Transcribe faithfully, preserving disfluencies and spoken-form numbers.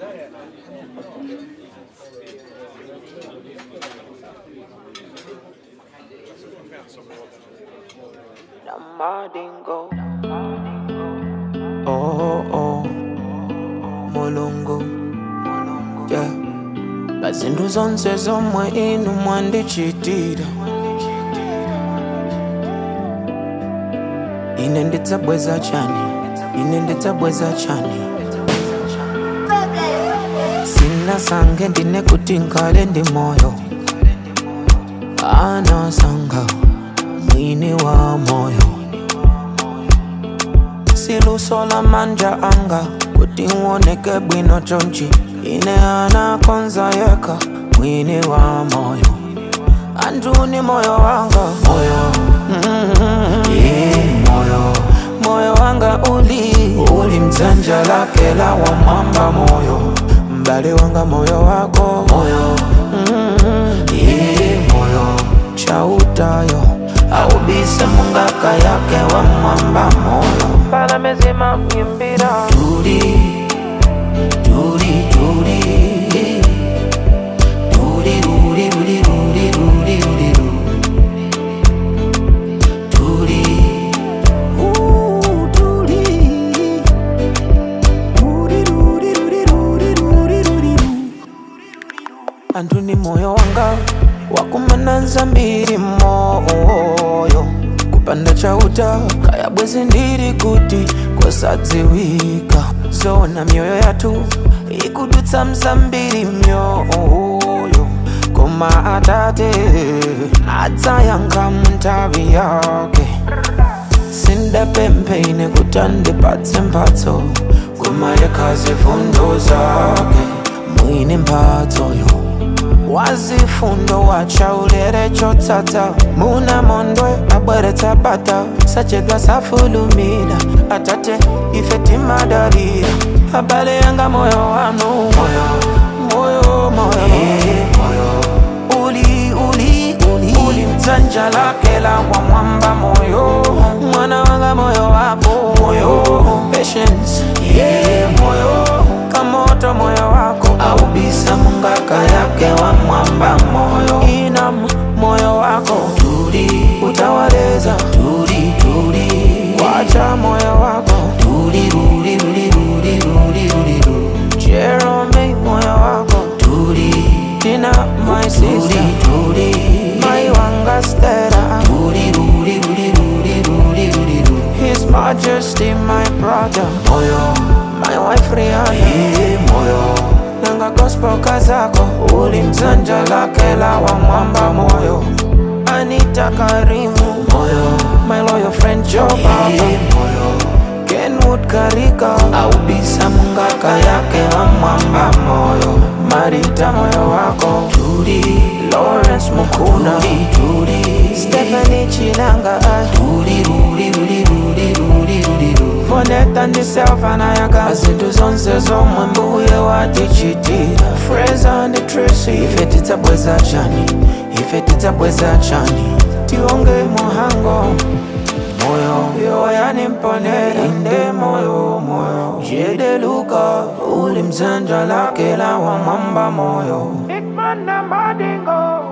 Oh, oh, Molongo, yeah. Bazindu zonse zomwe inu mwandichitira, ine ndidzabweza chani, ine ndidzabweza chani. Sina sange ndine kuti ngale ndi moyo, ana sanga mwini wa moyo. Silusola manja anga kuti uoneke bwino chonchi, ine anakonza yeka mwini wa moyo. Anduni moyo wanga, moyo mm-hmm. Yeah, moyo moyo wanga uli uli mzanja lake la wa mwamba moyo. Mbali wanga moyo wako, moyo mm-hmm. Yeah, moyo chautayo au bisa mungaka yake wa mwamba moyo. Para mezima myimbira Duri, duri, duri Duri, duri, duri, duri, duri, duri Duri Ooh, duri Duri, duri, duri, duri, duri, duri Anduni moyo wanga wakumananza mbiri moyo. Kupanda chauta kaya bwezi ndiri kuti kosadziwika. Zona mioyo yatu ikudutsa mzambiri myoyo. Koma atate adzayanga muntavi yake. Sinde pempeine kutande patse mphatso, koma yekaze fundo zake mwini mphatso yo. Wazifundo wacha ulere chotsatsa, muna mondwe abwere tabata. Sachedwa safulumila atate ifeti madalira. Abale yanga moyo wanu, moyo moyo moyo, yeah, moyo uli uli uli uli mzanja lake la wa mwamba moyo. Mwana wanga moyo wako, moyo patience, yeah, moyo kamoto moyo wako au bisa mungaka yake wa mwamba moyo. Inam moyo wako turi utawaleza turi turi. Wacha moyo wako turi ruri ruri ruri ruri ruri. Jerome moyo wako turi. Tina my sister turi. My wanga stera turi ruri ruri ruri ruri ruri. His Majesty my brother moyo. My wife Rihanna, yeah, moyo. Nanga gospel kazako uli mzanja lake la wa mwamba moyo. Anita Karimu moyo. My loyal friend Joe Baba, yeah, moyo. Kenwood Karika au bisa mungaka yake wa mwamba moyo. Marita moyo wako Turi. Lawrence Mukuna Turi, Turi. Stephanie Chinanga Turi ruri ruri ruri ruri ruri. Foneta ndiselfa na yaka azindu zonse zomwe mbuye watichitira. Fraser ndi Tracy ife tidzabweza chani, ife tidzabweza chani. Tionge muhango moyo yo yani mponera inde moyo moyo. Jede Luka uli mzanja lake la wa mwamba moyo. Big man na madingo